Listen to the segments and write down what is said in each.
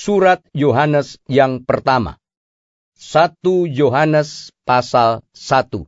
Surat Yohanes yang pertama. 1 Yohanes pasal 1.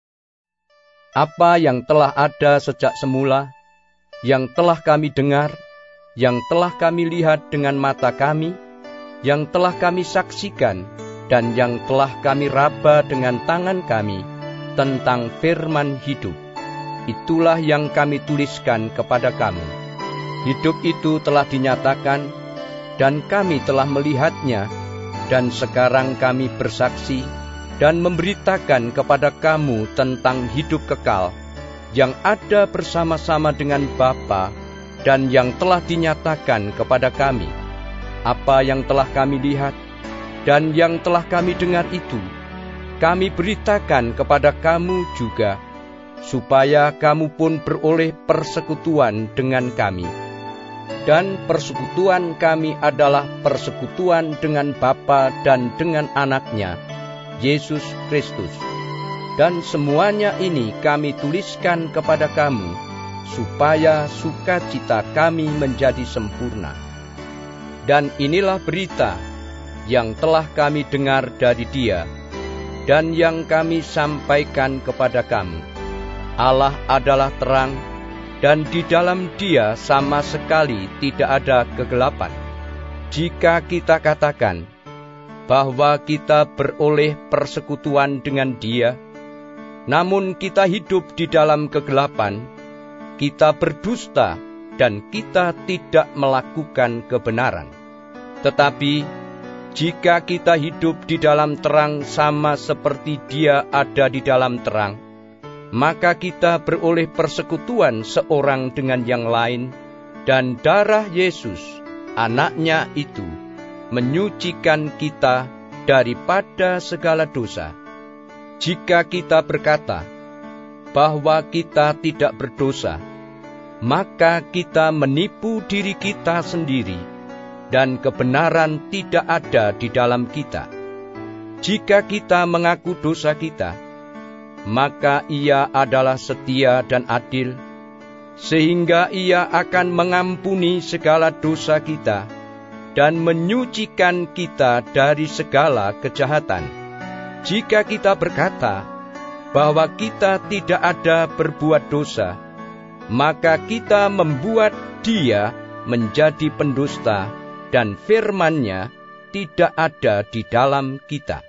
Apa yang telah ada sejak semula, yang telah kami dengar, yang telah kami lihat dengan mata kami, yang telah kami saksikan, dan yang telah kami raba dengan tangan kami, tentang firman hidup. Itulah yang kami tuliskan kepada kamu. Hidup itu telah dinyatakan, dan kami telah melihatnya, dan sekarang kami bersaksi dan memberitakan kepada kamu tentang hidup kekal yang ada bersama-sama dengan Bapa dan yang telah dinyatakan kepada kami. Apa yang telah kami lihat dan yang telah kami dengar itu, kami beritakan kepada kamu juga, supaya kamu pun beroleh persekutuan dengan kami. Dan persekutuan kami adalah persekutuan dengan Bapa dan dengan Anaknya, Yesus Kristus. Dan semuanya ini kami tuliskan kepada kamu, supaya sukacita kami menjadi sempurna. Dan inilah berita yang telah kami dengar dari Dia, dan yang kami sampaikan kepada kamu. Allah adalah terang, dan di dalam Dia sama sekali tidak ada kegelapan. Jika kita katakan bahwa kita beroleh persekutuan dengan Dia, namun kita hidup di dalam kegelapan, kita berdusta dan kita tidak melakukan kebenaran. Tetapi jika kita hidup di dalam terang sama seperti Dia ada di dalam terang, maka kita beroleh persekutuan seorang dengan yang lain, dan darah Yesus, Anaknya itu, menyucikan kita daripada segala dosa. Jika kita berkata bahwa kita tidak berdosa, maka kita menipu diri kita sendiri, dan kebenaran tidak ada di dalam kita. Jika kita mengaku dosa kita, maka Ia adalah setia dan adil, sehingga Ia akan mengampuni segala dosa kita dan menyucikan kita dari segala kejahatan. Jika kita berkata bahwa kita tidak ada berbuat dosa, maka kita membuat Dia menjadi pendusta, dan firman-Nya tidak ada di dalam kita.